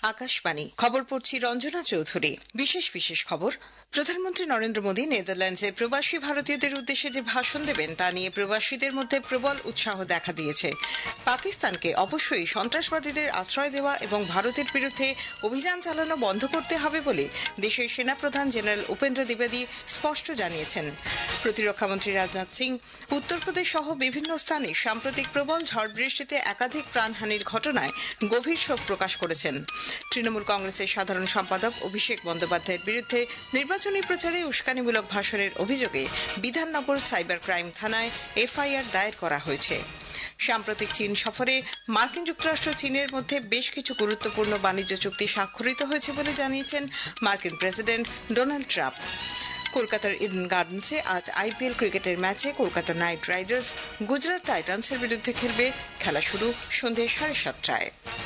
আকাশবাণী খবর পড়ছি রঞ্জনা চৌধুরী। বিশেষ খবর। প্রধানমন্ত্রী নরেন্দ্র মোদী নেদারল্যান্ডসে প্রবাসী ভারতীয়দের উদ্দেশ্যে যে ভাষণ দেবেন তা নিয়ে প্রবাসীদের মধ্যে প্রবল উৎসাহ দেখা দিয়েছে। পাকিস্তানকে অবশ্যই সন্ত্রাসবাদীদের আশ্রয় দেওয়া এবং ভারতের বিরুদ্ধে অভিযান চালানো বন্ধ করতে হবে বলে দেশের সেনাপ্রধান জেনারেল উপেন্দ্র দ্বিবেদী স্পষ্ট জানিয়েছেন। প্রতিরক্ষামন্ত্রী রাজনাথ সিং উত্তরপ্রদেশ সহ বিভিন্ন স্থানে সাম্প্রতিক প্রবল ঝড় বৃষ্টিতে একাধিক প্রাণহানির ঘটনায় গভীর শোক প্রকাশ করেছেন। তৃণমূল কংগ্রেসের সাধারণ সম্পাদক অভিষেক বন্দ্যোপাধ্যায়ের বিরুদ্ধে নির্বাচনী প্রচারে উস্কানিমূলক ভাষণের অভিযোগে বিধাননগর সাইবার ক্রাইম থানায় এফআইআর দায়ের করা হয়েছে। সাম্প্রতিক চীন সফরে মার্কিন যুক্তরাষ্ট্র চীনের মধ্যে বেশ কিছু গুরুত্বপূর্ণ বাণিজ্য চুক্তি স্বাক্ষরিত হয়েছে বলে জানিয়েছেন মার্কিন প্রেসিডেন্ট ডোনাল্ড ট্রাম্প। কলকাতার ইডেন গার্ডেন্সে আজ আইপিএল ক্রিকেটের ম্যাচে কলকাতা নাইট রাইডার্স গুজরাট টাইটান্সের বিরুদ্ধে খেলবে। খেলা শুরু সন্ধ্যে 7:30টায়।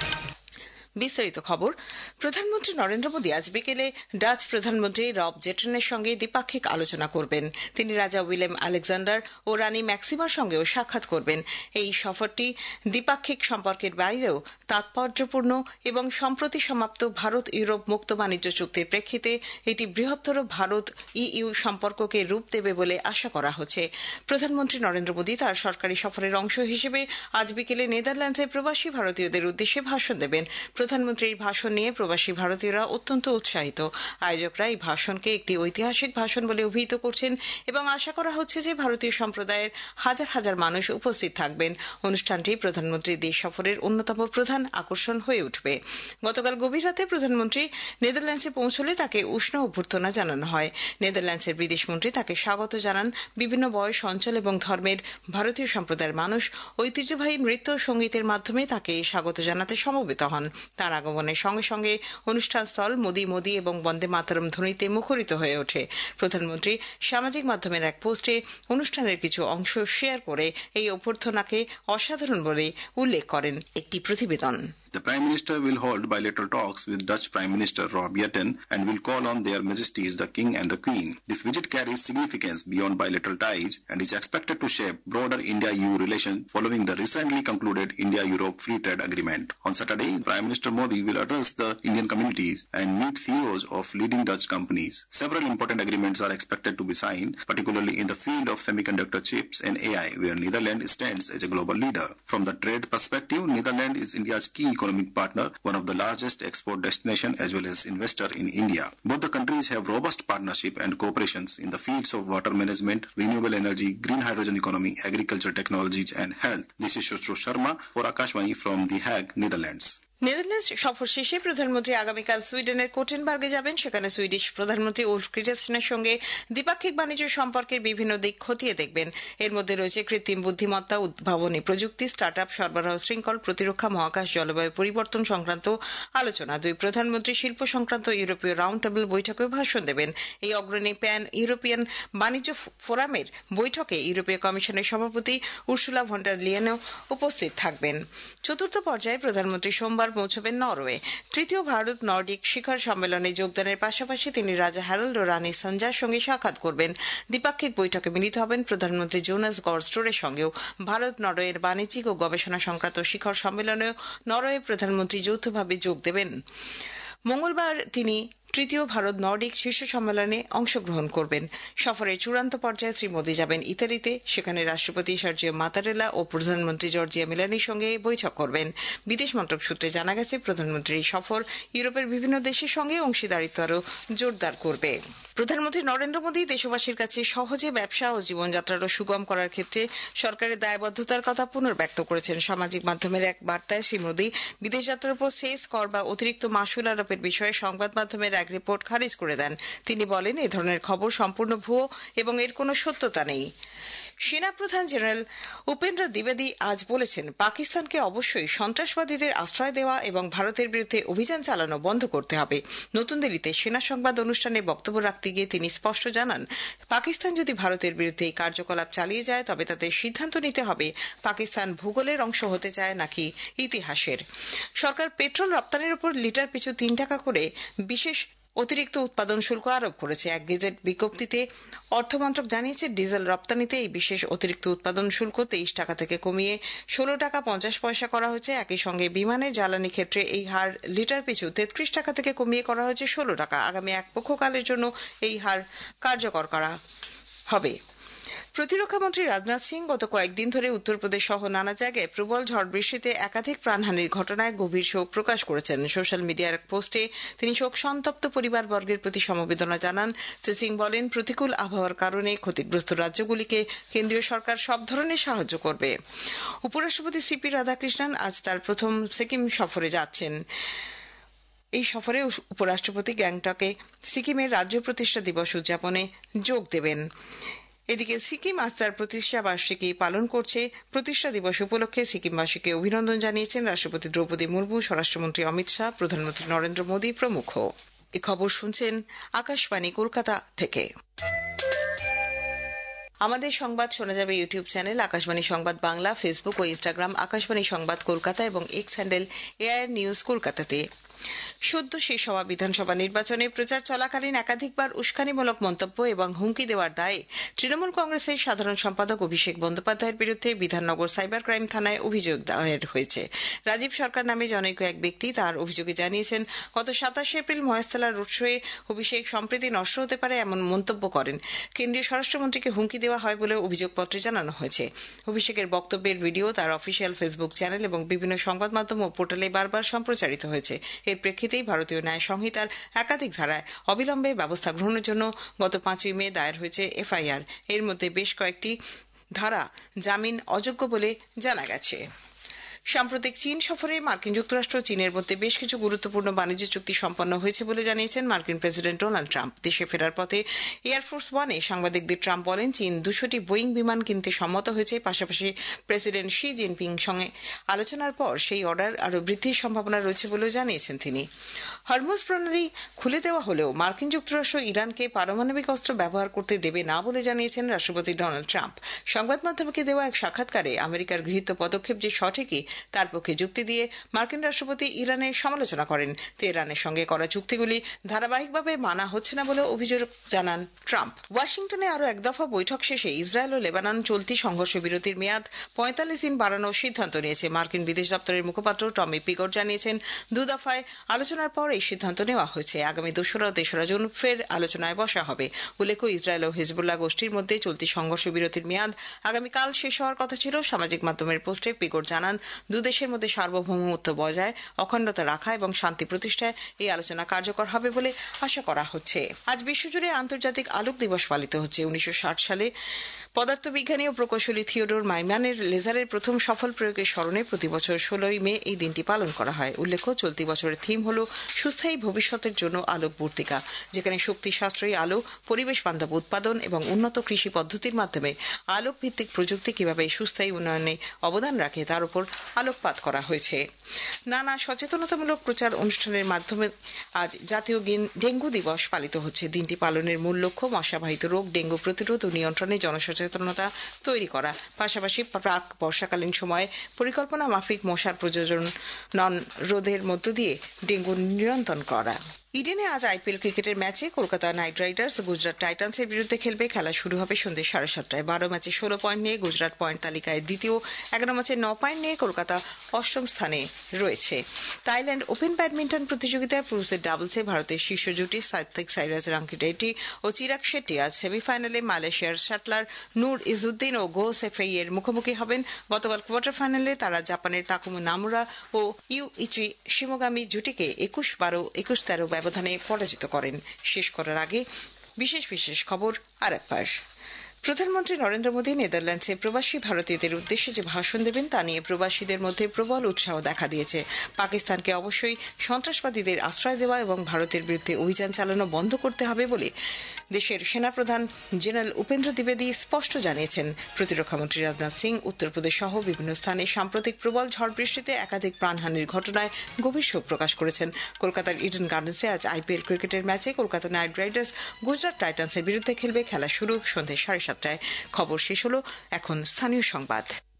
বিস্তারিত খবর। প্রধানমন্ত্রী নরেন্দ্র মোদী আজ বিকেলে ডাচ প্রধানমন্ত্রী রব জেটনের সঙ্গে দ্বিপাক্ষিক আলোচনা করবেন। তিনি রাজা উইলিয়াম আলেকজান্ডার ও রানী ম্যাক্সিমার সঙ্গেও সাক্ষাৎ করবেন। এই সফরটি দ্বিপাক্ষিক সম্পর্কের বাইরেও তাৎপর্যপূর্ণ এবং সম্প্রতি সমাপ্ত ভারত ইউরোপ মুক্ত বাণিজ্য চুক্তির প্রেক্ষিতে এটি বৃহত্তর ভারত ইইউ সম্পর্ককে রূপ দেবে বলে আশা করা হচ্ছে। প্রধানমন্ত্রী নরেন্দ্র মোদী তার সরকারি সফরের অংশ হিসেবে আজ বিকেলে নেদারল্যান্ডসে প্রবাসী ভারতীয়দের উদ্দেশ্যে ভাষণ দেবেন। প্রধানমন্ত্রীর ভাষণ নিয়ে প্রবাসী ভারতীয়রা অত্যন্ত উৎসাহিত। আয়োজকরা এই ভাষণকে একটি ঐতিহাসিক ভাষণ বলে অভিহিত করছেন এবং আশা করা হচ্ছে যে ভারতীয় সম্প্রদায়ের হাজার হাজার মানুষ উপস্থিত থাকবেন। অনুষ্ঠানটি প্রধানমন্ত্রীর দেশ সফরের অন্যতম প্রধান আকর্ষণ হয়ে উঠবে। গতকাল গভীর রাতে প্রধানমন্ত্রী নেদারল্যান্ডসে পৌঁছলে তাকে উষ্ণ অভ্যর্থনা জানানো হয়। নেদারল্যান্ডসের বিদেশমন্ত্রী তাকে স্বাগত জানান। বিভিন্ন বয়স, অঞ্চল এবং ধর্মের ভারতীয় সম্প্রদায়ের মানুষ ঐতিহ্যবাহী নৃত্য ও সঙ্গীতের মাধ্যমে তাকে স্বাগত জানাতে সমবেত হন। তার আগমনের সঙ্গে সঙ্গে অনুষ্ঠানস্থল মোদি এবং বন্দে মাতরম ধ্বনিতে মুখরিত হয়ে ওঠে। প্রধানমন্ত্রী সামাজিক মাধ্যমের এক পোস্টে অনুষ্ঠানের কিছু অংশ শেয়ার করে এই অভ্যর্থনাকে অসাধারণ বলে উল্লেখ করেন। একটি প্রতিবেদন। The Prime Minister will hold bilateral talks with Dutch Prime Minister Rob Jetten and will call on their Majesties the King and the Queen. This visit carries significance beyond bilateral ties and is expected to shape broader India-EU relations following the recently concluded India-Europe Free Trade Agreement. On Saturday, Prime Minister Modi will address the Indian communities and meet CEOs of leading Dutch companies. Several important agreements are expected to be signed, particularly in the field of semiconductor chips and AI, where Netherlands stands as a global leader. From the trade perspective, Netherlands is India's key economic partner, one of the largest export destination as well as investor in India. Both the countries have robust partnership and cooperations in the fields of water management, renewable energy, green hydrogen economy, agriculture technologies and health. This is Shushru Sharma for Akashvani from The Hague, Netherlands. Netherlands সফর শেষে প্রধানমন্ত্রী আগামীকাল সুইডেনের কোটেনবার্গে যাবেন। সেখানে Swedish প্রধানমন্ত্রী Wolf ক্রিস্টেনসেনের সঙ্গে দ্বিপাক্ষিক বাণিজ্য সম্পর্কের বিভিন্ন দিক খতিয়ে দেখবেন। এর মধ্যে রয়েছে কৃত্রিম বুদ্ধিমত্তা, উদ্ভাবনী প্রযুক্তি, স্টার্টআপ, সরবরাহ শৃঙ্খল, প্রতিরক্ষা, মহাকাশ, জলবায়ু পরিবর্তন সংক্রান্ত আলোচনা। দুই প্রধানমন্ত্রী শিল্প সংক্রান্ত ইউরোপীয় রাউন্ড টেবিল বৈঠকেও ভাষণ দেবেন। এই অগ্রণী প্যান ইউরোপিয়ান বাণিজ্য ফোরামের বৈঠকে ইউরোপীয় কমিশনের সভাপতি উর্সুলা ভন ডার লিয়েনও উপস্থিত থাকবেন। চতুর্থ পর্যায়ে প্রধানমন্ত্রী সোমবার পৌঁছবেন নরওয়ে। তৃতীয় ভারত নর্ডিক শিখর সম্মেলনে যোগদানের পাশাপাশি তিনি রাজা হ্যারল্ড ও রানী সঞ্জার সঙ্গে সাক্ষাৎ করবেন। দ্বিপাক্ষিক বৈঠকে মিলিত হবেন প্রধানমন্ত্রী জোনাস গড স্টোরের সঙ্গেও। ভারত নরওয়ের বাণিজ্যিক ও গবেষণা সংক্রান্ত শিখর সম্মেলনেও নরওয়ে প্রধানমন্ত্রী যৌথভাবে যোগ দেবেন। মঙ্গলবার তিনি তৃতীয় ভারত নর্ডিক শীর্ষ সম্মেলনে অংশগ্রহণ করবেন। সফরের চূড়ান্ত পর্যায়ে শ্রী মোদী যাবেন ইতালিতে। সেখানে রাষ্ট্রপতি সার্জিও মাতারেলা ও প্রধানমন্ত্রী জর্জিয়া মেলানির সঙ্গে বৈঠক করবেন। বিদেশ মন্ত্রক সূত্রে জানা গেছে প্রধানমন্ত্রীর এই সফর ইউরোপের বিভিন্ন দেশের সঙ্গে অংশীদারিত্ব আরও জোরদার করবে। প্রধানমন্ত্রী নরেন্দ্র মোদী দেশবাসীর কাছে সহজে ব্যবসা ও জীবনযাত্রারও সুগম করার ক্ষেত্রে সরকারের দায়বদ্ধতার কথা পুনর্ব্যক্ত করেছেন। সামাজিক মাধ্যমের এক বার্তায় শ্রী মোদী বিদেশ যাত্রার উপর সেস কর বা অতিরিক্ত মাসুল আরোপের বিষয়ে সংবাদ মাধ্যমের এক রিপোর্ট খারিজ করে দেন। তিনি বলেন, এ ধরনের খবর সম্পূর্ণ ভুয়ো এবং এর কোনো সত্যতা নেই। সেনাপ্রধান জেনারেল উপেন্দ্র দ্বিবেদী আজ বলেছেন, পাকিস্তানকে অবশ্যই সন্ত্রাসবাদীদের আশ্রয় দেওয়া এবং ভারতের বিরুদ্ধে অভিযান চালানো বন্ধ করতে হবে। নতুন দিল্লিতে সেনা সংবাদ অনুষ্ঠানে বক্তব্য রাখতে গিয়ে তিনি স্পষ্ট জানান, পাকিস্তান যদি ভারতের বিরুদ্ধে এই কার্যকলাপ চালিয়ে যায় তবে তাদের সিদ্ধান্ত নিতে হবে পাকিস্তান ভূগোলের অংশ হতে চায় নাকি ইতিহাসের। সরকার পেট্রোল রপ্তানির উপর লিটার পিছু 3 টাকা করে বিশেষ অতিরিক্ত উৎপাদন শুল্ক আরোপ করেছে। এক গেজেট বিজ্ঞপ্তিতে অর্থমন্ত্রক জানিয়েছে, ডিজেল রপ্তানিতে এই বিশেষ অতিরিক্ত উৎপাদন শুল্ক 23 টাকা থেকে কমিয়ে 16 টাকা 50 পয়সা করা হয়েছে। একই সঙ্গে বিমানের জ্বালানি ক্ষেত্রে এই হার লিটার পিছু 33 টাকা থেকে কমিয়ে করা হয়েছে 16 টাকা। আগামী এক পক্ষকালের জন্য এই হার কার্যকর করা হবে। প্রতিরক্ষামন্ত্রী রাজনাথ সিং গত কয়েকদিন ধরে উত্তরপ্রদেশ সহ নানা জায়গায় প্রবল ঝড় বৃষ্টিতে একাধিক প্রাণহানির ঘটনায় গভীর শোক প্রকাশ করেছেন। সোশ্যাল মিডিয়ার পোস্টে তিনি শোক সন্তপ্ত পরিবারবর্গের প্রতি সমবেদনা জানান। শ্রী সিং বলেন, প্রতিকূল আবহাওয়ার কারণে ক্ষতিগ্রস্ত রাজ্যগুলিকে কেন্দ্রীয় সরকার সব ধরনের সাহায্য করবে। উপরাষ্ট্রপতি সিপি রাধাকৃষ্ণন আজ তার প্রথম সিকিম সফরে যাচ্ছেন। এই সফরে উপরাষ্ট্রপতি গ্যাংটকে সিকিমের রাজ্য প্রতিষ্ঠা দিবস উদযাপনে যোগ দেবেন। এদিকে সিকিম আজ তার প্রতিষ্ঠা বার্ষিকী পালন করছে। প্রতিষ্ঠা দিবস উপলক্ষে সিকিমবাসীকে অভিনন্দন জানিয়েছেন রাষ্ট্রপতি দ্রৌপদী মুর্মু, স্বরাষ্ট্রমন্ত্রী অমিত শাহ, প্রধানমন্ত্রী নরেন্দ্র মোদী প্রমুখ। এই খবর শুনছেন আকাশবাণী কলকাতা থেকে। আমাদের সংবাদ শোনা যাবে YouTube channel Akashvani Sangbad Bangla, Facebook ও ইনস্টাগ্রাম আকাশবাণী সংবাদ কলকাতা এবং এক্স হ্যান্ডেল এআইআর নিউজ কলকাতাতে। সদ্য শেষ হওয়া বিধানসভা নির্বাচনে প্রচার চলাকালীন একাধিকবার উস্কানিমূলক মন্তব্য এবং হুমকি দেওয়ার দায়ে তৃণমূল কংগ্রেসের সাধারণ সম্পাদক অভিষেক বন্দ্যোপাধ্যায়ের বিরুদ্ধে বিধাননগর সাইবার ক্রাইম থানায় অভিযোগ দায়ের হয়েছে। রাজীব সরকার নামে জনৈক এক ব্যক্তি তার অভিযোগে জানিয়েছেন, গত 27 এপ্রিল মহেশতলা রোড শোয়ে অভিষেক সম্প্রীতি নষ্ট হতে পারে এমন মন্তব্য করেন। কেন্দ্রীয় স্বরাষ্ট্রমন্ত্রীকে হুমকি দেওয়া হয় বলে অভিযোগপত্রে জানানো হয়েছে। অভিষেকের বক্তব্যের ভিডিও তার অফিসিয়াল ফেসবুক চ্যানেল এবং বিভিন্ন সংবাদ মাধ্যম ও পোর্টালে বারবার সম্প্রচারিত হয়েছে। এর প্রেক্ষিতেই ভারতীয় ন্যায় সংহিতার একাধিক ধারায় অবিলম্বে ব্যবস্থা গ্রহণের জন্য গত 5 মে দায়ের হয়েছে এফআইআর। এর মধ্যে বেশ কয়েকটি ধারা জামিন অযোগ্য বলে জানা গেছে। সাম্প্রতিক চীন সফরে মার্কিন যুক্তরাষ্ট্র চীনের মধ্যে বেশ কিছু গুরুত্বপূর্ণ বাণিজ্য চুক্তি সম্পন্ন হয়েছে বলে জানিয়েছেন মার্কিন প্রেসিডেন্ট ডোনাল্ড ট্রাম্প। দেশে ফেরার পথে এয়ারফোর্স ওয়ানে সাংবাদিকদের ট্রাম্প বলেন, চীন 200টি বোয়িং বিমান কিনতে সম্মত হয়েছে। পাশাপাশি প্রেসিডেন্ট শি জিনপিং সঙ্গে আলোচনার পর সেই অর্ডার আরও বৃদ্ধির সম্ভাবনা রয়েছে বলেও জানিয়েছেন তিনি। হরমুজ প্রণালী খুলে দেওয়া হলেও মার্কিন যুক্তরাষ্ট্র ইরানকে পারমাণবিক অস্ত্র ব্যবহার করতে দেবে না বলে জানিয়েছেন রাষ্ট্রপতি ডোনাল্ড ট্রাম্প। সংবাদ মাধ্যমকে দেওয়া এক সাক্ষাৎকারে আমেরিকার গৃহীত পদক্ষেপ যে সঠিকই তার পক্ষে যুক্তি দিয়ে মার্কিন রাষ্ট্রপতি ইরানের সমালোচনা করেন। তেহরানের সঙ্গে করা চুক্তিগুলি ধারাবাহিকভাবে মানা হচ্ছে না বলে অভিযোগ জানান ট্রাম্প। ওয়াশিংটনে আরও এক দফা বৈঠক শেষে ইসরায়েল ও লেবানন চলতি সংঘর্ষ বিরতির মেয়াদ 45 দিন বাড়ানোর সিদ্ধান্ত নিয়েছে। মার্কিন বিদেশ দপ্তরের মুখপাত্র টমি পিগট জানিয়েছেন, 2 দফায় আলোচনার পর এই সিদ্ধান্ত নেওয়া হয়েছে। আগামী 2রা ও 3রা জুন ফের আলোচনায় বসা হবে। উল্লেখ্য, ইসরায়েল ও হিজবুল্লাহ গোষ্ঠীর মধ্যে চলতি সংঘর্ষ বিরতির মেয়াদ আগামীকাল শেষ হওয়ার কথা ছিল। সামাজিক মাধ্যমের পোস্টে পিগট জানান, দেশের মধ্যে সার্বভৌমত্ব বজায়, অখণ্ডতা রাখা এবং শান্তি প্রতিষ্ঠায় এই আলোচনা কার্যকর হবে বলে আশা করা হচ্ছে। আজ বিশ্বজুড়ে আন্তর্জাতিক আলোক দিবস পালিত হচ্ছে। 1960 সালে পদার্থবিজ্ঞানী ও প্রকৌশলী থিওডোর মাইম্যানের লেজারের প্রথম সফল প্রয়োগের স্মরণে প্রতি বছর 16 মে এই দিনটি পালন করা হয়। উল্লেখ্য, চলতি বছরের থিম হল সুস্থায়ী ভবিষ্যতের জন্য আলোক বর্তিকা, যেখানে শক্তি সাশ্রয়ী আলো, পরিবেশ বান্ধব উৎপাদন এবং উন্নত কৃষি পদ্ধতির মাধ্যমে আলোক ভিত্তিক প্রযুক্তি কিভাবে সুস্থায়ী উন্নয়নে অবদান রাখে তার উপর আলোকপাত করা হয়েছে। নানা সচেতনতামূলক প্রচার অনুষ্ঠানের মাধ্যমে আজ জাতীয় ডেঙ্গু দিবস পালিত হচ্ছে। দিনটি পালনের মূল লক্ষ্য মশাবাহিত রোগ ডেঙ্গু প্রতিরোধ ও নিয়ন্ত্রণে জনসচেতনতা তৈরি করা, পাশাপাশি প্রাক বর্ষাকালীন সময়ে পরিকল্পনা মাফিক মশার প্রজনন রোধের মধ্য দিয়ে ডেঙ্গু নিয়ন্ত্রণ করা। ইডেনে আজ আইপিএল ক্রিকেটের ম্যাচে কলকাতা নাইট রাইডার্স গুজরাট টাইটান্সের বিরুদ্ধে খেলবে। খেলা শুরু হবে সন্ধ্যে 7:30টায়। 12 ম্যাচে 16 পয়েন্ট নিয়ে গুজরাট পয়েন্ট তালিকায় দ্বিতীয়, 11 ম্যাচে 9 পয়েন্ট নিয়ে কলকাতা 8ম স্থানে রয়েছে। থাইল্যান্ড ওপেন ব্যাডমিন্টন প্রতিযোগিতায় পুরুষদের ডাবলসে ভারতের শীর্ষ জুটি সাত্বিক সাইরাজ রাঙ্কিরেড্ডি ও চিরাগ শেট্টি আজ সেমিফাইনালে মালয়েশিয়ার শাটলার নূর ইজউদ্দিন ও গো সেফেই এর মুখোমুখি হবেন। গতকাল কোয়ার্টার ফাইনালে তারা জাপানের তাকুমু নামুরা ও ইউইচি শিমোগামি জুটিকে 21-12, 21-13 ব্যবধানে পরাজিত করেন। শেষ করার আগে বিশেষ খবর আরেকবার। প্রধানমন্ত্রী নরেন্দ্র মোদী নেদারল্যান্ডসে প্রবাসী ভারতীয়দের উদ্দেশ্যে যে ভাষণ দেবেন তা নিয়ে প্রবাসীদের মধ্যে প্রবল উৎসাহ দেখা দিয়েছে। পাকিস্তানকে অবশ্যই সন্ত্রাসবাদীদের আশ্রয় দেওয়া এবং ভারতের বিরুদ্ধে অভিযান চালানো বন্ধ করতে হবে বলে দেশের সেনাপ্রধান জেনারেল উপেন্দ্র দ্বিবেদী স্পষ্ট জানিয়েছেন। প্রতিরক্ষামন্ত্রী রাজনাথ সিং উত্তরপ্রদেশ সহ বিভিন্ন স্থানে সাম্প্রতিক প্রবল ঝড় বৃষ্টিতে একাধিক প্রাণহানির ঘটনায় গভীর শোক প্রকাশ করেছেন। কলকাতার ইডেন গার্ডেন্সে আজ আইপিএল ক্রিকেটের ম্যাচে কলকাতা নাইট রাইডার্স গুজরাট টাইটান্সের বিরুদ্ধে খেলবে। খেলা শুরু সন্ধ্যে 7:30টায়। খবর শেষ হলো। এখন স্থানীয় সংবাদ।